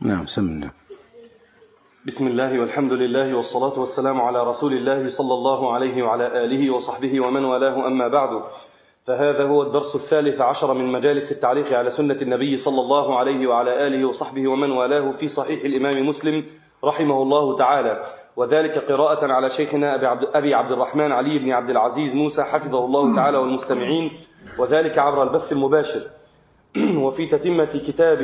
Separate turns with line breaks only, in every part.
نعم سمنا.
بسم الله والحمد لله والصلاة والسلام على رسول الله صلى الله عليه وعلى آله وصحبه ومن والاه، أما بعد، فهذا هو الدرس 13 من مجالس التعليق على سنة النبي صلى الله عليه وعلى آله وصحبه ومن والاه في صحيح الإمام مسلم رحمه الله تعالى، وذلك قراءة على شيخنا أبي عبد الرحمن علي بن عبد العزيز موسى حفظه الله تعالى والمستمعين، وذلك عبر البث المباشر. وفي تتمة كتاب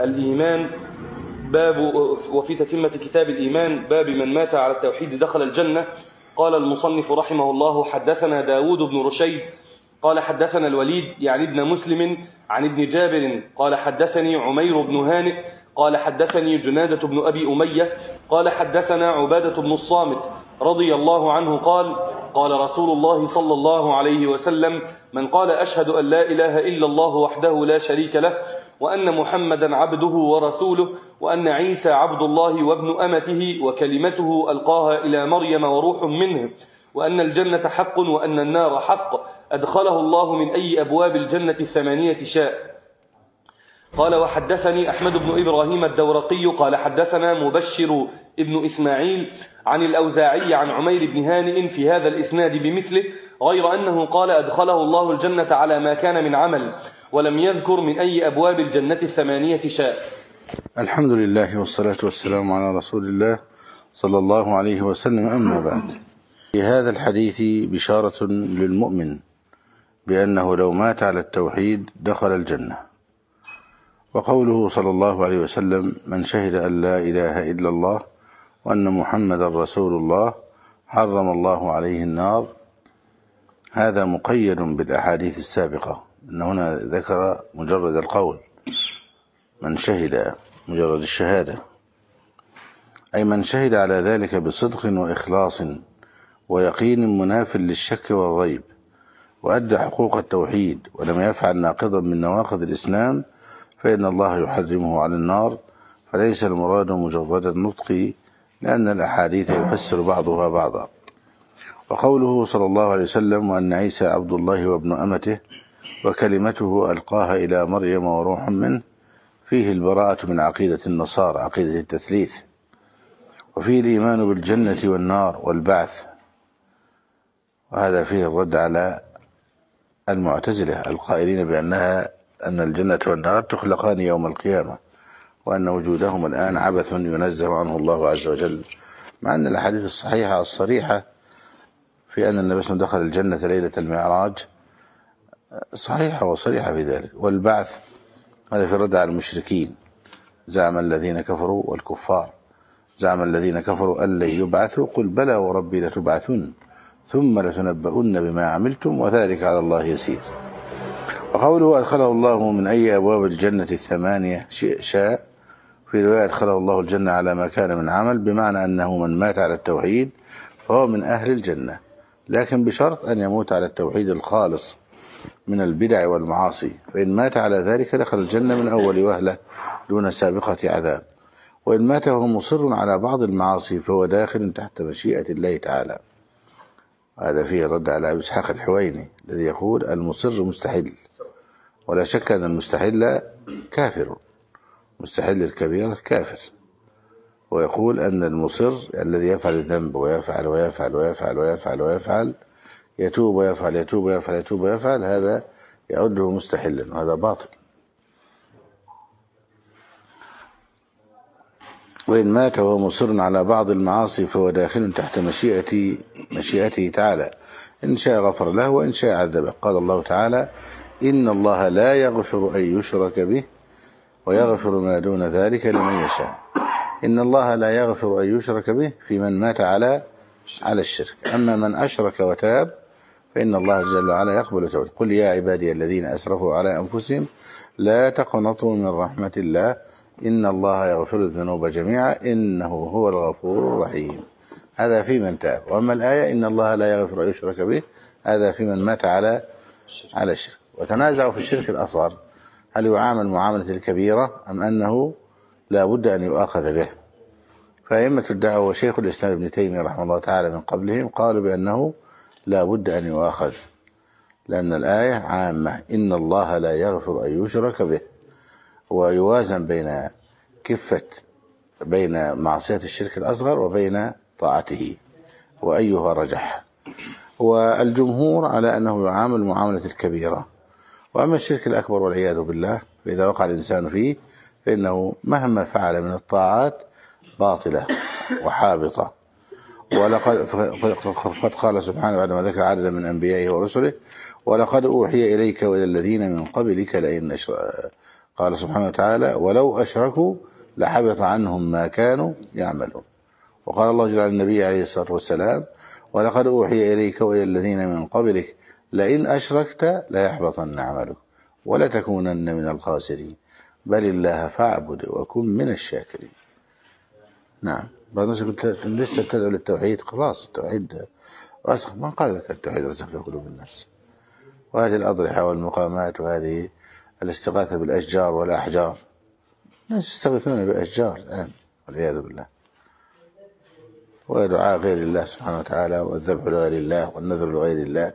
الإيمان باب من مات على التوحيد دخل الجنة. قال المصنف رحمه الله: حدثنا داود بن رشيد قال حدثنا الوليد يعني ابن مسلم عن ابن جابر قال حدثني عمير بن هانئ قال حدثني جنادة بن أبي أمية قال حدثنا عبادة بن الصامت رضي الله عنه قال: قال رسول الله صلى الله عليه وسلم: من قال أشهد أن لا إله إلا الله وحده لا شريك له، وأن محمدا عبده ورسوله، وأن عيسى عبد الله وابن أمته وكلمته ألقاها إلى مريم وروح منه، وأن الجنة حق وأن النار حق، أدخله الله من أي أبواب الجنة 8 شاء. قال: وحدثني أحمد بن إبراهيم الدورقي قال حدثنا مبشر ابن إسماعيل عن الأوزاعي عن عمير بن هانئ في هذا الإسناد بمثله، غير أنه قال: أدخله الله الجنة على ما كان من عمل، ولم يذكر من أي أبواب الجنة 8 شاء.
الحمد لله والصلاة والسلام على رسول الله صلى الله عليه وسلم، أما بعد. في هذا الحديث بشارة للمؤمن بأنه لو مات على التوحيد دخل الجنة. وقوله صلى الله عليه وسلم: من شهد أن لا إله إلا الله وأن محمدا رسول الله حرم الله عليه النار، هذا مقيد بالأحاديث السابقة، أن هنا ذكر مجرد القول، من شهد مجرد الشهادة، أي من شهد على ذلك بصدق وإخلاص ويقين مناف للشك والريب، وأدى حقوق التوحيد ولم يفعل ناقضا من نواقض الإسلام، فإن الله يحرمه على النار. فليس المراد مجرد النطق، لأن الأحاديث يفسر بعضها بعضا. وقوله صلى الله عليه وسلم: وأن عيسى عبد الله وابن أمته وكلمته ألقاها إلى مريم وروح منه، فيه البراءة من عقيدة النصارى، عقيدة التثليث، وفيه الإيمان بالجنة والنار والبعث، وهذا فيه الرد على المعتزلة القائلين أن الجنة والنار تخلقان يوم القيامة، وأن وجودهم الآن عبث ينزه عنه الله عز وجل، مع أن الأحاديث الصحيحة الصريحة في أن النبي صلى الله عليه وسلم دخل الجنة ليلة المعراج صحيحة وصريحة في ذلك. والبعث هذا في الرد على المشركين، زعم الذين كفروا والكفار، زعم الذين كفروا أن لن يبعثوا، قل بلى وربي لتبعثن ثم لتنبؤن بما عملتم وذلك على الله يسير. وقوله: أدخله الله من أي أبواب الجنة 8 شاء، في رواية: أدخله الله الجنة على ما كان من عمل، بمعنى أنه من مات على التوحيد فهو من أهل الجنة، لكن بشرط أن يموت على التوحيد الخالص من البدع والمعاصي، فإن مات على ذلك دخل الجنة من أول وهلة دون سابقة عذاب. وإن مات وهو مصر على بعض المعاصي فهو داخل تحت مشيئة الله تعالى. هذا فيه الرد على أبي إسحاق الحويني الذي يقول: المصر مستحل، ولا شك أن المستحل كافر، مستحل الكبيرة كافر. ويقول أن المصر الذي يفعل الذنب ويفعل ويفعل ويفعل ويفعل ويفعل، يتوب ويفعل يتوب ويفعل يتوب ويفعل، هذا يعده مستحلا، وهذا باطل. وإن مات وهو مصر على بعض المعاصي فهو داخل تحت مشيئته تعالى، إن شاء غفر له وإن شاء عذبه. قال الله تعالى: إن الله لا يغفر أن يشرك به ويغفر ما دون ذلك لمن يشاء. إن الله لا يغفر أن يشرك به في من مات على الشرك، أما من أشرك وتاب فإن الله جل وعلا يقبل توبته. قل يا عبادي الذين أسرفوا على أنفسهم لا تقنطوا من رحمة الله إن الله يغفر الذنوب جميعا إنه هو الغفور الرحيم. هذا في من تاب. وأما الآية: إن الله لا يغفر أن يشرك به، هذا في من مات على الشرك. وتنازعوا في الشرك الأصغر، هل يعامل معاملة الكبيرة أم أنه لا بد أن يؤاخذ به؟ فأئمة الدعوة وشيخ الإسلام ابن تيمية رحمه الله تعالى من قبلهم قالوا بأنه لا بد أن يؤاخذ، لأن الآية عامة: إن الله لا يغفر أن يشرك به، ويوازن بين كفة بين معصية الشرك الأصغر وبين طاعته، وأيها رجح. والجمهور على أنه يعامل معاملة الكبيرة. وأما الشرك الأكبر والعياذ بالله فإذا وقع الإنسان فيه فإنه مهما فعل من الطاعات باطلة وحابطة. وقد قال سبحانه بعدما ذكر عددا من أنبيائه ورسله: ولقد أوحي إليك وإلى الذين من قبلك لئن قال سبحانه وتعالى: ولو أشركوا لحبط عنهم ما كانوا يعملون. وقال الله جل وعلا النبي عليه الصلاة والسلام: ولقد أوحي إليك وإلى الذين من قبلك لئن أشركت ليحبطن عملك ولتكونن من الخاسرين بل الله فاعبد وكن من الشاكرين. نعم. بعض الناس قلت لسه تدعو للتوحيد، خلاص التوحيد رسخ، ما قال لك التوحيد رسخ في قلوب الناس. وهذه الأضرحة والمقامات وهذه الاستغاثة بالأشجار والأحجار، الناس يستغيثون بأشجار الآن والعياذ بالله، ودعاء غير الله سبحانه وتعالى، والذبح لغير الله والنذر لغير الله.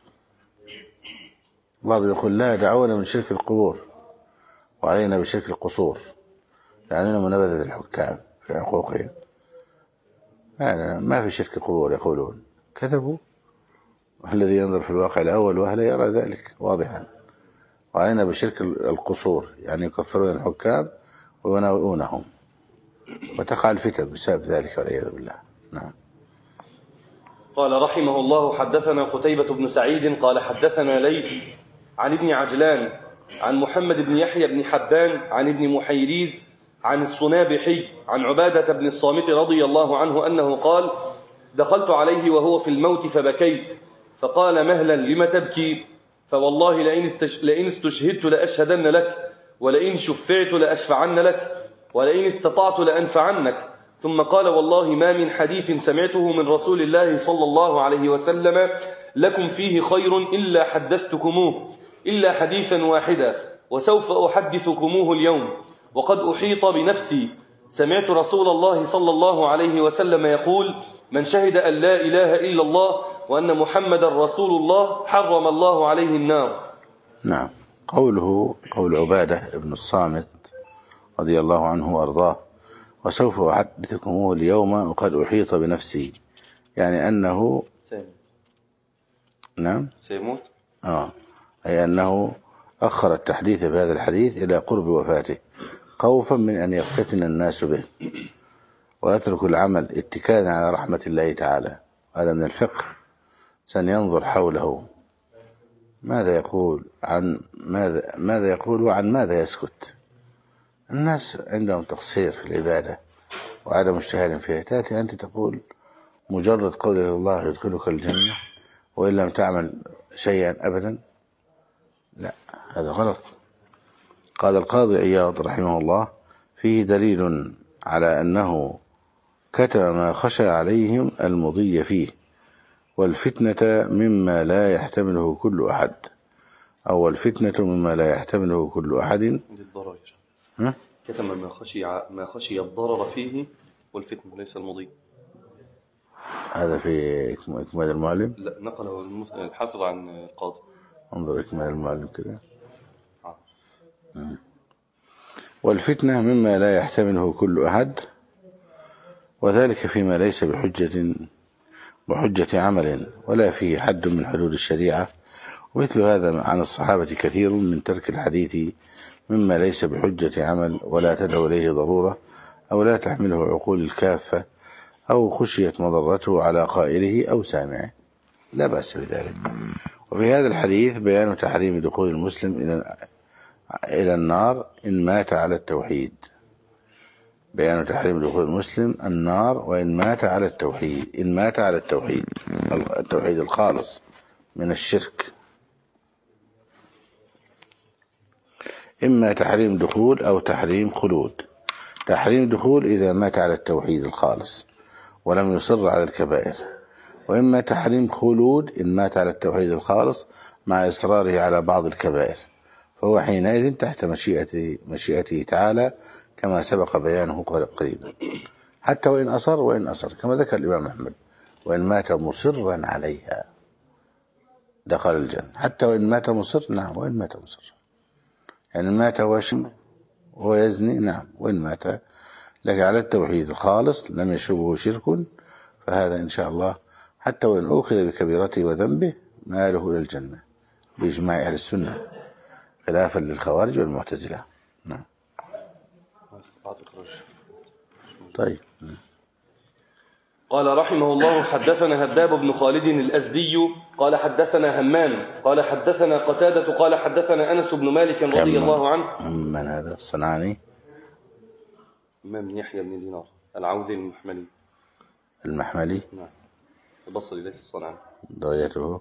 بعضهم يقول: لا، دعونا من شرك القبور وعلينا بشرك القصور، يعني منابذة الحكام في حقوقهم. ما في شرك قبور يقولون، كذبوا. الذي ينظر في الواقع الأول وهلا يرى ذلك واضحا. وعلينا بشرك القصور، يعني يكفرون الحكام ويناوئونهم، وتقع الفتن بسبب ذلك والعياذ بالله. نعم.
قال رحمه الله: حدثنا قتيبة بن سعيد قال حدثنا ليث عن ابن عجلان عن محمد بن يحيى بن حبان عن ابن محيريز عن الصنابحي عن عبادة بن الصامت رضي الله عنه أنه قال: دخلت عليه وهو في الموت فبكيت، فقال: مهلا لم تبكي؟ فوالله لئن استشهدت لأشهدن لك، ولئن شفعت لأشفعن لك، ولئن استطعت لأنفعنك. ثم قال: والله ما من حديث سمعته من رسول الله صلى الله عليه وسلم لكم فيه خير إلا حدثتكموه، إلا حديثا واحدا، وسوف أحدثكموه اليوم، وقد أحيط بنفسي. سمعت رسول الله صلى الله عليه وسلم يقول: من شهد أن لا إله إلا الله وأن محمد رسول الله حرم الله عليه النار.
نعم. قول عبادة بن الصامت رضي الله عنه وأرضاه: وسوف أحدثكموه اليوم وقد أحيط بنفسي، يعني أنه نعم
سيموت.
أي أنه أخر التحديث بهذا الحديث إلى قرب وفاته خوفا من أن يفتتن الناس به ويترك العمل اتكالا على رحمة الله تعالى. هذا من الفقه. سننظر حوله ماذا يقول وعن ماذا يسكت. الناس عندهم تقصير في العبادة وعدم اجتهاد فيها، تأتي أنت تقول مجرد قول الله يدخلك الجنة وإن لم تعمل شيئا أبدا. لا، هذا غلط. قال القاضي عياض رحمه الله: فيه دليل على أنه كتب ما خشى عليهم المضي فيه، والفتنة مما لا يحتمله كل أحد، أو الفتنة مما لا يحتمله كل أحد.
كتب ما خشي الضرر فيه، والفتنة ليس المضي.
هذا في إكمال المعلم.
لا، نقله الحافظ عن القاضي.
انظر إكمال المعلم كده. والفتنة مما لا يحتمله كل أحد، وذلك فيما ليس بحجة عمل ولا فيه حد من حدود الشريعة. ومثل هذا عن الصحابة كثير من ترك الحديث مما ليس بحجة عمل ولا تدعو إليه ضرورة، أو لا تحمله عقول الكافة، أو خشيت مضرته على قائله أو سامعه، لا بأس بذلك. وفي هذا الحديث بيان تحريم دخول المسلم إلى النار إن مات على التوحيد. بيان تحريم دخول المسلم النار وإن مات على التوحيد، إن مات على التوحيد الخالص من الشرك. إما تحريم دخول أو تحريم خلود. تحريم دخول إذا مات على التوحيد الخالص ولم يصر على الكبائر، وإما تحريم خلود إن مات على التوحيد الخالص مع إصراره على بعض الكبائر، فهو حينئذ تحت مشيئته تعالى كما سبق بيانه قريبا، حتى وإن أصر كما ذكر الإمام أحمد: وإن مات مصرا عليها دخل الجنة. حتى وإن مات مصر، نعم، وإن مات مصر، يعني مات وهو يزني، نعم، وإن مات لكن على التوحيد الخالص لم يشبه شرك، فهذا إن شاء الله حتى وإن أخذ بكبيرته وذنبه ماله إلى الجنة بإجماع أهل السنة، خلافا للخوارج والمعتزلة. نعم. طيب.
قال رحمه الله: حدثنا هباب بن خالد الأزدي قال حدثنا همام قال حدثنا قتادة قال حدثنا أنس بن مالك رضي الله عنه.
من هذا الصنعاني؟
همام بن يحيى بن دينار العوذي المحملي.
المحملي؟
نعم، البصري ليس الصنعاني.
درجته؟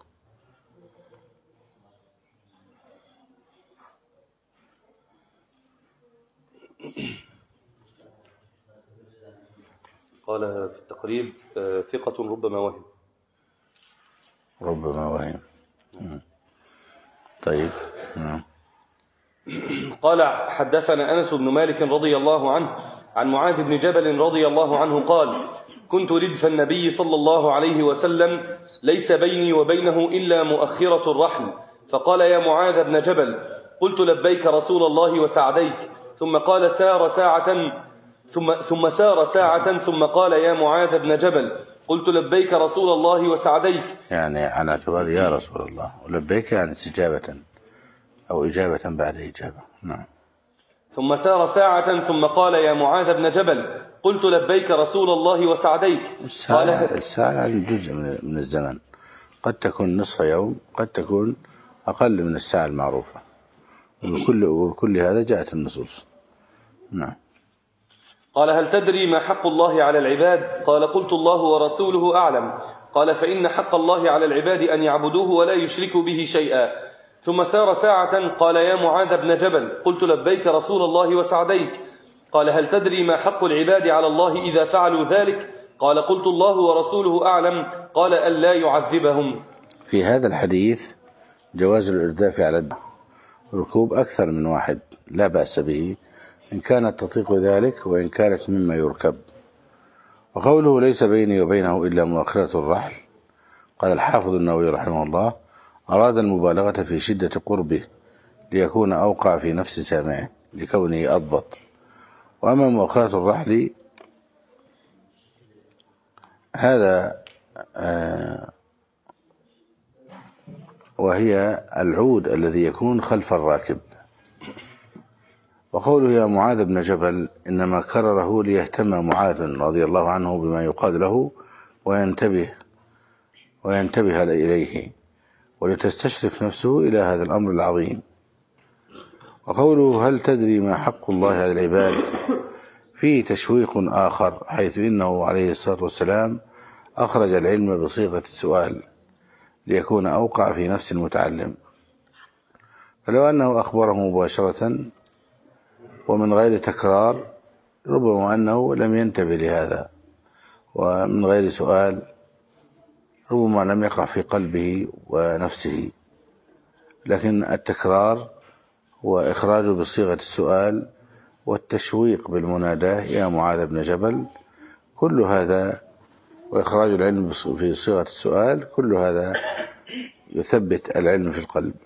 قال في التقريب ثقة ربما وهم.
ربما وهم. طيب.
قال حدثنا أنس بن مالك رضي الله عنه عن معاذ بن جبل رضي الله عنه قال: كنت ردف النبي صلى الله عليه وسلم ليس بيني وبينه إلا مؤخرة الرحل، فقال: يا معاذ بن جبل. قلت: لبيك رسول الله وسعديك. ثم قال: سار ساعة ثم قال: يا معاذ بن جبل. قلت: لبيك رسول الله وسعديك.
يعني على اعتبار يا رسول الله، ولبيك يعني استجابة أو إجابة بعد إجابة. نعم.
ثم سار ساعة ثم قال: يا معاذ بن جبل. قلت: لبيك رسول الله وسعديك.
الساعة يعني جزء من الزمن، قد تكون نصف يوم، قد تكون أقل من الساعة المعروفة، وكل هذا جاءت النصوص. نعم.
قال: هل تدري ما حق الله على العباد؟ قال: قلت: الله ورسوله أعلم. قال: فإن حق الله على العباد أن يعبدوه ولا يشركوا به شيئا. ثم سار ساعة قال: يا معاذ بن جبل. قلت: لبيك رسول الله وسعديك. قال: هل تدري ما حق العباد على الله إذا فعلوا ذلك؟ قال: قلت: الله ورسوله أعلم. قال: ألا يعذبهم.
في هذا الحديث جواز الإرداف على ركوب أكثر من واحد، لا بأس به إن كانت تطيق ذلك وإن كانت مما يركب. وقوله ليس بيني وبينه إلا مؤخرة الرحل، قال الحافظ النووي رحمه الله: أراد المبالغة في شدة قربه ليكون أوقع في نفس سامعه لكونه أضبط. وأما مؤخرة الرحل هذا وهي العود الذي يكون خلف الراكب. وقوله يا معاذ بن جبل إنما كرره ليهتم معاذ رضي الله عنه بما يقال له وينتبه إليه، ولتستشرف نفسه إلى هذا الأمر العظيم. وقوله هل تدري ما حق الله على العباد فيه تشويق آخر، حيث إنه عليه الصلاة والسلام أخرج العلم بصيغة السؤال ليكون أوقع في نفس المتعلم، فلو أنه أخبره مباشرة ومن غير تكرار ربما أنه لم ينتبه لهذا، ومن غير سؤال ربما لم يقع في قلبه ونفسه. لكن التكرار وإخراجه بصيغة السؤال والتشويق بالمناداة يا معاذ بن جبل، كل هذا، وإخراج العلم في صيغة السؤال، كل هذا يثبت العلم في القلب.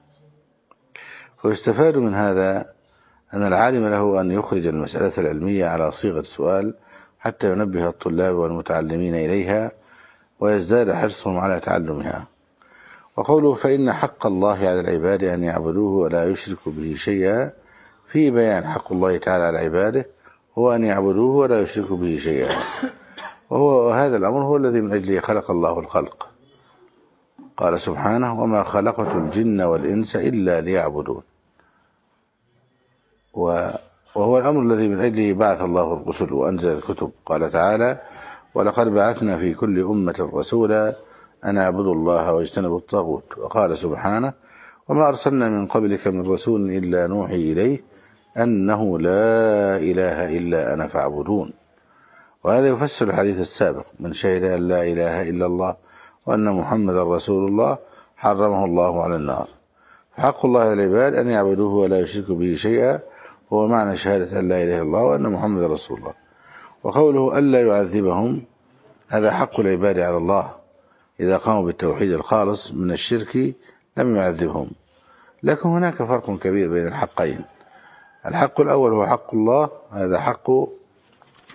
ويستفاد من هذا أن العالم له أن يخرج المسألة العلمية على صيغة السؤال حتى ينبه الطلاب والمتعلمين إليها ويزداد حرصهم على تعلمها. وقوله فإن حق الله على العباد أن يعبدوه ولا يشركوا به شيئا، في بيان حق الله تعالى على عباده هو أن يعبدوه ولا يشركوا به شيئا، وهذا الأمر هو الذي من أجله خلق الله الخلق. قال سبحانه وما خلقت الجن والإنس إلا ليعبدون، وهو الأمر الذي من أجله بعث الله الرسل وأنزل الكتب. قال تعالى ولقد بعثنا في كل أمة رسولا أن اعبدوا الله واجتنبوا الطاغوت. وقال سبحانه وما أرسلنا من قبلك من رسول إلا نوحي إليه أنه لا إله إلا أنا فاعبدون. وهذا يفسر الحديث السابق من شهد أن لا إله إلا الله وأن محمدا رسول الله حرمه الله على النار. فحق الله على العباد أن يعبدوه ولا يشركوا به شيئا، هو معنى شهادة أن لا إله إلا الله وأن محمدا رسول الله. وقوله ألا يعذبهم، هذا حق العباد على الله إذا قاموا بالتوحيد الخالص من الشرك لم يعذبهم. لكن هناك فرق كبير بين الحقين. الحق الأول هو حق الله، هذا حق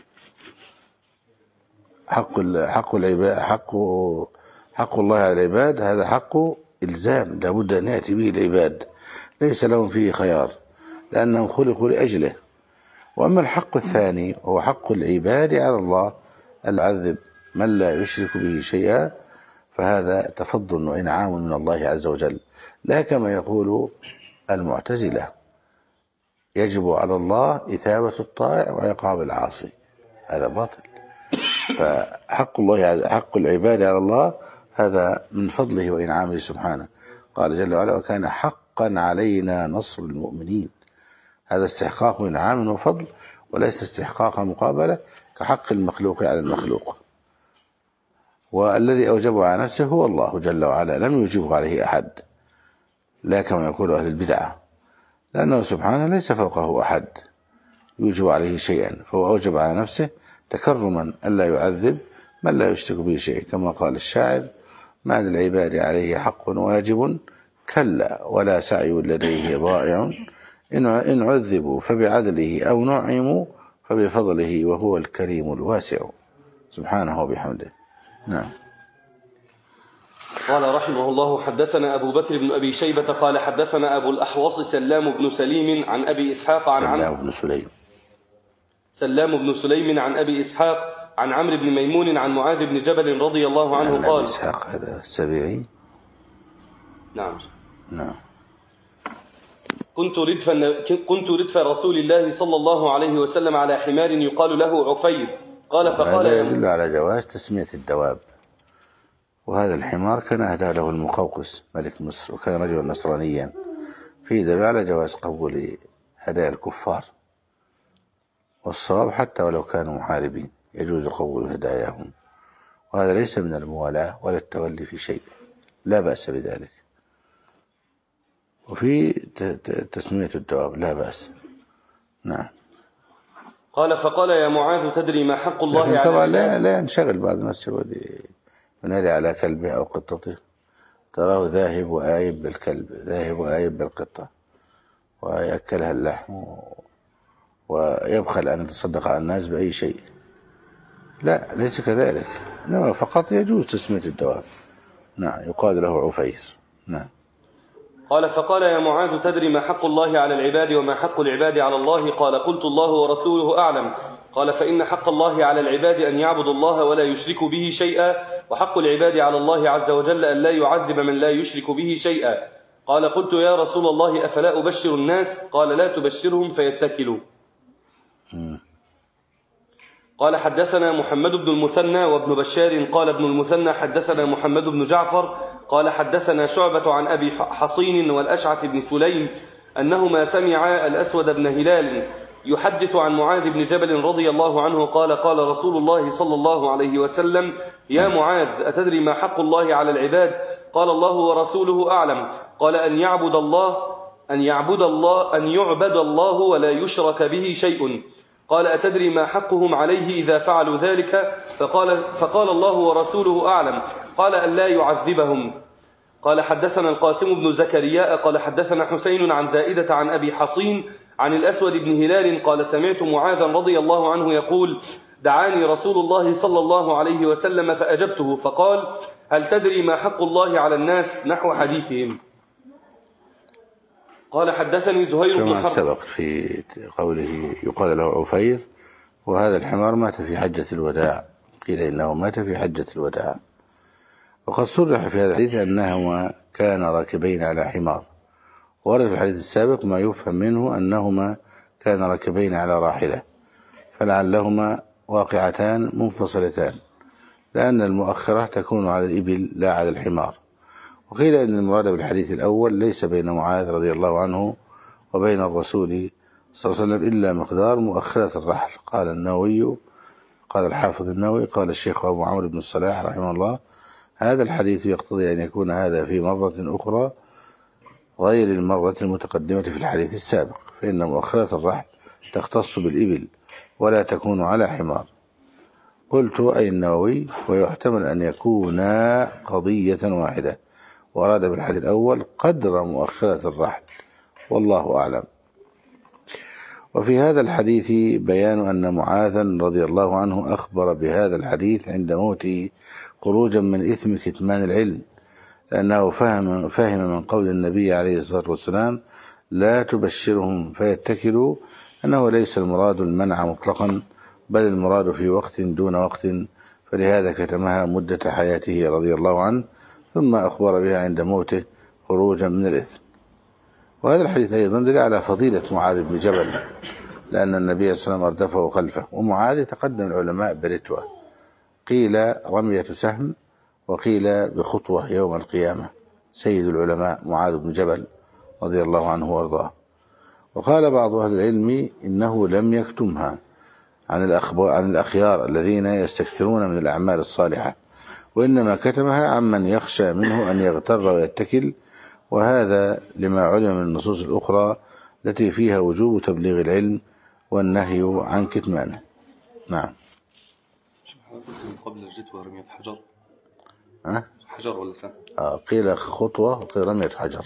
حق العباد، حق الله على العباد، هذا حق إلزام لابد أن يأتي به العباد، ليس لهم فيه خيار لأنهم خلقوا لأجله. وأما الحق الثاني هو حق العباد على الله أن يعذب من لا يشرك به شيئا، فهذا تفضل وإنعام من الله عز وجل، لا كما يقول المعتزلة يجب على الله إثابة الطائع وعقاب العاصي، هذا باطل. فحق الله، حق العباد على الله هذا من فضله وإنعامه سبحانه. قال جل وعلا: وكان حقا علينا نصر المؤمنين. هذا استحقاق إنعام وفضل وليس استحقاق مقابلة كحق المخلوق على المخلوق. والذي أوجبه على نفسه هو الله جل وعلا، لم يوجبه عليه أحد، لا كما يقول أهل البدعة، لأنه سبحانه ليس فوقه أحد يوجب عليه شيئا، فهو أوجب على نفسه تكرما ألا يعذب من لا يشرك به شيء، كما قال الشاعر: ما للعباد عليه حق واجب، كلا ولا سعي لديه ضائع، إن عذبوا فبعدله أو نعموا فبفضله وهو الكريم الواسع سبحانه وبحمده. نعم.
قال رحمه الله: حدثنا أبو بكر بن أبي شيبة قال حدثنا أبو الأحوص سلام بن سليم عن أبي إسحاق عن سلام بن سليم عن أبي إسحاق عن عمرو بن ميمون عن معاذ بن جبل رضي الله عنه قال:
أبي إسحاق هذا السبيعي.
نعم.
كنت
ردف رسول الله صلى الله عليه وسلم على حمار يقال له عفير. قال فقال:
هذا يدل على جواز تسمية الدواب. وهذا الحمار كان أهدى له المقوقس ملك مصر، وكان رجلا نصرانيا، فيه دليل على جواز قبول هدايا الكفار، والصواب حتى ولو كانوا محاربين يجوز قبول هداياهم، وهذا ليس من الموالاة ولا التولي في شيء، لا بأس بذلك. وفي تسمية الدواب لا بأس. نعم.
قال فقال: يا معاذ تدري ما حق الله على
طبعا لا ينشغل بعض الناس ينادي على كلبه أو قطته، تراه ذاهب وآيب بالكلب، ذاهب وآيب بالقطة، ويأكلها اللحم ويبخل أن يتصدق على الناس بأي شيء. لا، ليس كذلك، إنما فقط يجوز تسمية الدواب. نعم، يقال له عفير. نعم.
قال فقال: يا معاذ تدري ما حق الله على العباد وما حق العباد على الله؟ قال: قلت: الله ورسوله أعلم. قال: فإن حق الله على العباد أن يعبدوا الله ولا يشركوا به شيئا، وحق العباد على الله عز وجل أن لا يعذب من لا يشرك به شيئا. قال: قلت: يا رسول الله أفلا أبشر الناس؟ قال: لا تبشرهم فيتكلوا. قال: حدثنا محمد بن المثنى وابن بشار قال ابن المثنى حدثنا محمد بن جعفر قال حدثنا شعبة عن أبي حصين والأشعث بن سليم أنهما سمعا الأسود بن هلال يحدث عن معاذ بن جبل رضي الله عنه قال: قال رسول الله صلى الله عليه وسلم: يا معاذ أتدري ما حق الله على العباد؟ قال: الله ورسوله أعلم. قال: أن يعبد الله ولا يشرك به شيء. قال: أتدري ما حقهم عليه إذا فعلوا ذلك؟ فقال: الله ورسوله أعلم. قال: أن لا يعذبهم. قال: حدثنا القاسم بن زكريا قال حدثنا حسين عن زائدة عن أبي حصين عن الأسود بن هلال قال: سمعت معاذا رضي الله عنه يقول: دعاني رسول الله صلى الله عليه وسلم فأجبته، فقال: هل تدري ما حق الله على الناس؟ نحو حديثهم. قال: حدثني زهير بن
حرب. كما سبق في قوله يقال له عفير، وهذا الحمار مات في حجة الوداع، قيل إنه مات في حجة الوداع. وقد صرح في هذا الحديث أنهما كان راكبين على حمار، ورد في الحديث السابق ما يفهم منه أنهما كان راكبين على راحلة، فلعلهما واقعتان منفصلتان، لأن المؤخرة تكون على الإبل لا على الحمار. وقيل أن المراد بالحديث الأول ليس بين معاذ رضي الله عنه وبين الرسول صلى الله عليه وسلم إلا مقدار مؤخرة الرحل. قال الحافظ النووي قال الشيخ أبو عمرو بن الصلاح رحمه الله: هذا الحديث يقتضي أن يكون هذا في مرة أخرى غير المرة المتقدمة في الحديث السابق، فإن مؤخرة الرحل تختص بالإبل ولا تكون على حمار. قلت: أي النووي، ويحتمل أن يكون قضية واحدة، وأراد بالحديث الأول قدر مؤخرة الرحل، والله أعلم. وفي هذا الحديث بيان أن معاذا رضي الله عنه أخبر بهذا الحديث عند موته خروجا من إثم كتمان العلم، لأنه فهم من قول النبي عليه الصلاة والسلام لا تبشرهم فيتكلوا أنه ليس المراد المنع مطلقا، بل المراد في وقت دون وقت، فلهذا كتمها مدة حياته رضي الله عنه، ثم أخبر بها عند موته خروجا من الإثم. وهذا الحديث أيضا دل على فضيلة معاذ بن جبل، لأن النبي صلى الله عليه وسلم أردفه خلفه، ومعاذ تقدم العلماء برتوة، قيل رمية سهم وقيل بخطوة يوم القيامة، سيد العلماء معاذ بن جبل رضي الله عنه وارضاه. وقال بعض أهل العلم إنه لم يكتمها عن الأخيار الذين يستكثرون من الأعمال الصالحة، وإنما كتمها عمن يخشى منه أن يغتر ويتكل، وهذا لما علم من النصوص الأخرى التي فيها وجوب تبليغ العلم والنهي عن كتمانه. نعم.
قبل الجتوى رمية حجر.
حجر ولا سهم؟ قيل خطوة وقيل رمية حجر.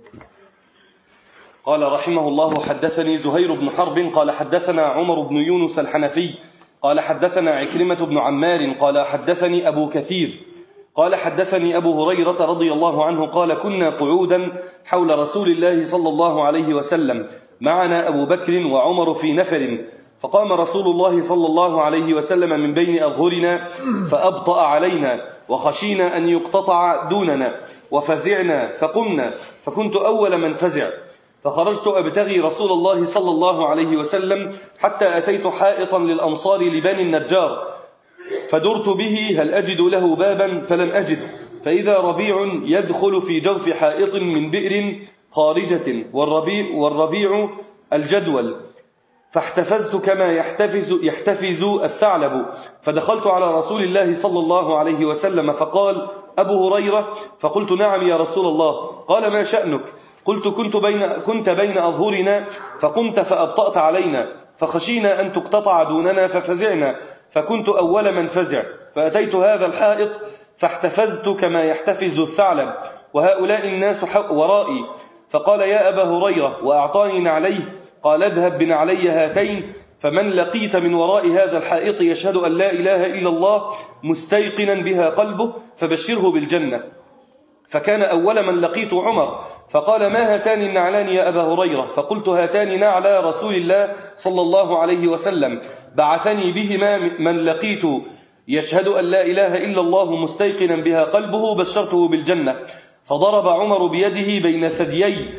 قال رحمه الله: حدثني زهير بن حرب قال حدثنا عمر بن يونس الحنفي قال حدثنا عكرمة بن عمار قال حدثني أبو كثير قال حدثني أبو هريرة رضي الله عنه قال: كنا قعودا حول رسول الله صلى الله عليه وسلم، معنا أبو بكر وعمر في نفر، فقام رسول الله صلى الله عليه وسلم من بين أظهرنا فأبطأ علينا، وخشينا أن يقتطع دوننا، وفزعنا فقمنا، فكنت أول من فزع، فخرجت أبتغي رسول الله صلى الله عليه وسلم حتى أتيت حائطا للأنصار لبني النجار، فدرت به هل أجد له بابا فلم أجد، فإذا ربيع يدخل في جوف حائط من بئر خارجة، والربيع الجدول، فاحتفزت كما يحتفز الثعلب، فدخلت على رسول الله صلى الله عليه وسلم فقال: أبو هريرة؟ فقلت: نعم يا رسول الله. قال: ما شأنك؟ قلت: كنت بين أظهرنا فقمت فأبطأت علينا، فخشينا أن تقتطع دوننا ففزعنا، فكنت أول من فزع، فأتيت هذا الحائط فاحتفزت كما يحتفز الثعلب، وهؤلاء الناس ورائي. فقال: يا أبا هريرة، وأعطاني نعليه. قال: اذهب بنعلي هاتين، فمن لقيت من وراء هذا الحائط يشهد أن لا إله إلا الله مستيقنا بها قلبه فبشره بالجنة. فكان أول من لقيت عمر، فقال: ما هاتان النعلان يا أبا هريرة؟ فقلت: هاتان نعلى رسول الله صلى الله عليه وسلم، بعثني بهما من لقيت يشهد أن لا إله إلا الله مستيقنا بها قلبه بشرته بالجنة. فضرب عمر بيده بين ثديي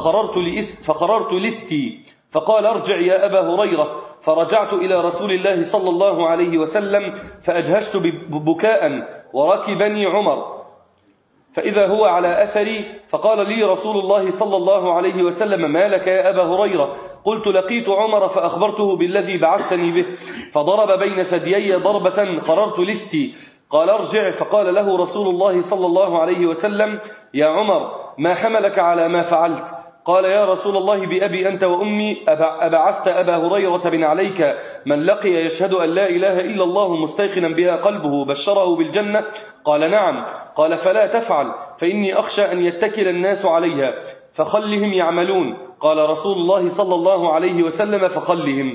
فقررت لستي، فقال: ارجع يا أبا هريرة. فرجعت إلى رسول الله صلى الله عليه وسلم فأجهشت بكاء، وركبني عمر، فإذا هو على أثري، فقال لي رسول الله صلى الله عليه وسلم: ما لك يا أبا هريرة؟ قلت: لقيت عمر فأخبرته بالذي بعثتني به، فضرب بين ثديي ضربة قررت لستي. قال: ارجع. فقال له رسول الله صلى الله عليه وسلم: يا عمر، ما حملك على ما فعلت؟ قال: يا رسول الله، بأبي أنت وأمي، أبعثت أبا هريرة بن عليك من لقي يشهد أن لا إله إلا الله مستيقنا بها قلبه بشره بالجنة؟ قال: نعم. قال: فلا تفعل، فإني أخشى أن يتكل الناس عليها، فخلهم يعملون. قال رسول الله صلى الله عليه وسلم: فخلهم.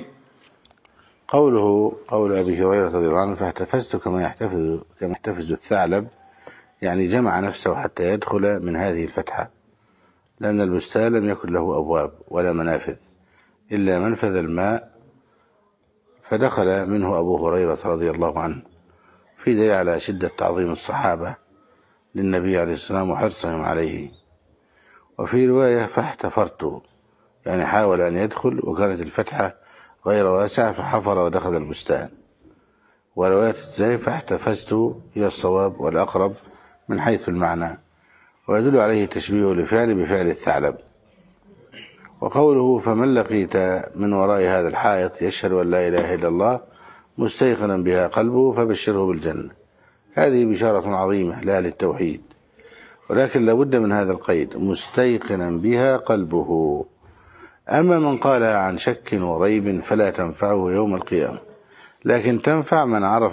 قول أبي هريرة رضي الله عنه: فاحتفزت كما يحتفز الثعلب، يعني جمع نفسه حتى يدخل من هذه الفتحة، لأن البستان لم يكن له أبواب ولا منافذ إلا منفذ الماء، فدخل منه أبو هريرة رضي الله عنه، في دليل على شدة تعظيم الصحابة للنبي عليه السلام وحرصهم عليه. وفي رواية: فاحتفرت، يعني حاول أن يدخل وكانت الفتحة غير واسعة فحفر ودخل البستان. ورواية الزي: فاحتفزت إلى الصواب والأقرب من حيث المعنى، ويدل عليه تشبيه لفعل بفعل الثعلب. وقوله: فمن لقيت من وراء هذا الحائط يشهد أن لا إله إلا الله مستيقنا بها قلبه فبشره بالجنة، هذه بشارة عظيمة لا للتوحيد، ولكن لابد من هذا القيد: مستيقنا بها قلبه. أما من قال عن شك وريب فلا تنفعه يوم القيامة، لكن تنفع من عرف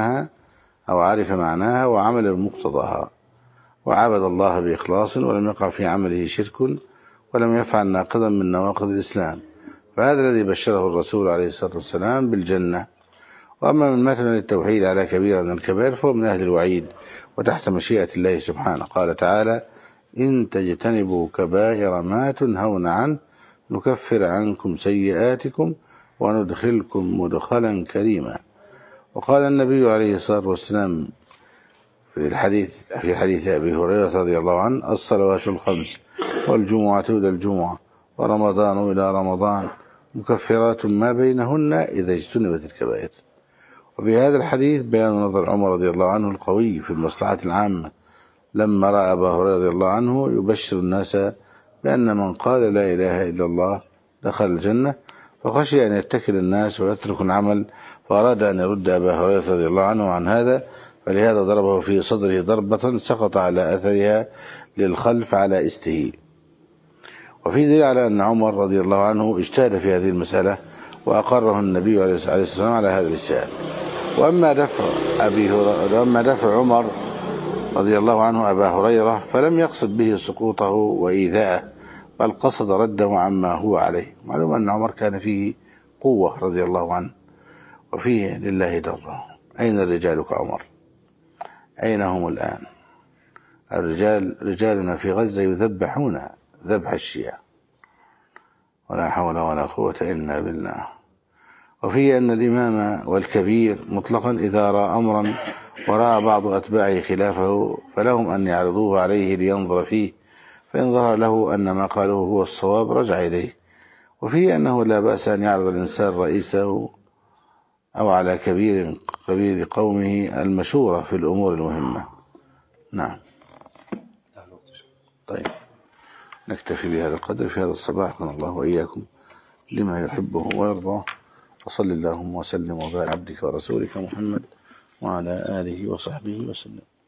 معناها وعمل بمقتضاها، وعبد الله بإخلاص ولم يقع في عمله شرك ولم يفعل ناقضا من نواقض الإسلام، فهذا الذي بشره الرسول عليه الصلاة والسلام بالجنة. وأما من مات من التوحيد على كبيرة من الكبائر فهو من أهل الوعيد وتحت مشيئة الله سبحانه. قال تعالى: إن تجتنبوا كبائر ما تنهون عنه نكفر عنكم سيئاتكم وندخلكم مدخلا كريما. وقال النبي عليه الصلاة والسلام في حديث أبي هريرة رضي الله عنه: الصلوات الخمس والجمعة إلى الجمعة ورمضان إلى رمضان مكفرات ما بينهن إذا اجتنبت الكبائر. وفي هذا الحديث بيان نظر عمر رضي الله عنه القوي في المصلحة العامة لما رأى أبا هريرة رضي الله عنه يبشر الناس بأن من قال لا إله إلا الله دخل الجنة، فخشي أن يتكل الناس ويترك العمل، فأراد أن يرد أبا هريرة رضي الله عنه عن هذا، فلهذا ضربه في صدره ضربة سقط على أثرها للخلف على استه. وفي دليل على أن عمر رضي الله عنه اجتهد في هذه المسألة وأقره النبي عليه الصلاة والسلام على هذا الاجتهاد. وأما دفع عمر رضي الله عنه أبا هريرة فلم يقصد به سقوطه وإيذاءه، بل قصد رده عما هو عليه. معلوم أن عمر كان فيه قوة رضي الله عنه وفيه لله دره. أين الرجال كعمر؟ أين هم الآن؟ رجالنا في غزة يذبحون ذبح الشيعة، ولا حول ولا قوة إلا بالله. وفيه أن الإمام والكبير مطلقا إذا رأى أمرا ورأى بعض أتباعه خلافه فلهم أن يعرضوه عليه لينظر فيه، فإن ظهر له أن ما قاله هو الصواب رجع إليه. وفيه أنه لا بأس أن يعرض الإنسان رئيسه أو على كبير قومه المشورة في الأمور المهمة. نعم. طيب نكتفي بهذا القدر في هذا الصباح. كن الله وإياكم لما يحبه ويرضاه، وصل اللهم وسلم وبارك عبدك ورسولك محمد وعلى آله وصحبه وسلم.